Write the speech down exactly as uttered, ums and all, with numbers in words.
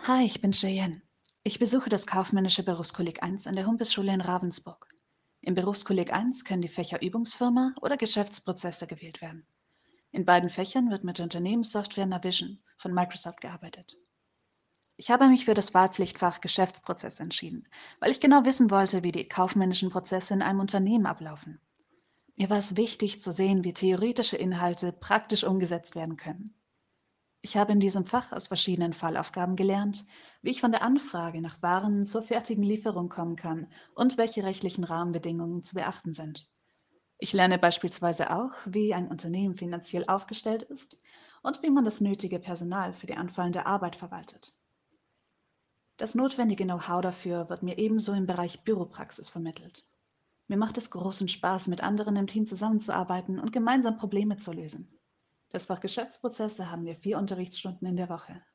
Hi, ich bin Cheyenne. Ich besuche das kaufmännische Berufskolleg eins an der Humpelschule in Ravensburg. Im Berufskolleg eins können die Fächer Übungsfirma oder Geschäftsprozesse gewählt werden. In beiden Fächern wird mit der Unternehmenssoftware Navision von Microsoft gearbeitet. Ich habe mich für das Wahlpflichtfach Geschäftsprozess entschieden, weil ich genau wissen wollte, wie die kaufmännischen Prozesse in einem Unternehmen ablaufen. Mir war es wichtig zu sehen, wie theoretische Inhalte praktisch umgesetzt werden können. Ich habe in diesem Fach aus verschiedenen Fallaufgaben gelernt, wie ich von der Anfrage nach Waren zur fertigen Lieferung kommen kann und welche rechtlichen Rahmenbedingungen zu beachten sind. Ich lerne beispielsweise auch, wie ein Unternehmen finanziell aufgestellt ist und wie man das nötige Personal für die anfallende Arbeit verwaltet. Das notwendige Know-how dafür wird mir ebenso im Bereich Büropraxis vermittelt. Mir macht es großen Spaß, mit anderen im Team zusammenzuarbeiten und gemeinsam Probleme zu lösen. Das Fach Geschäftsprozesse haben wir vier Unterrichtsstunden in der Woche.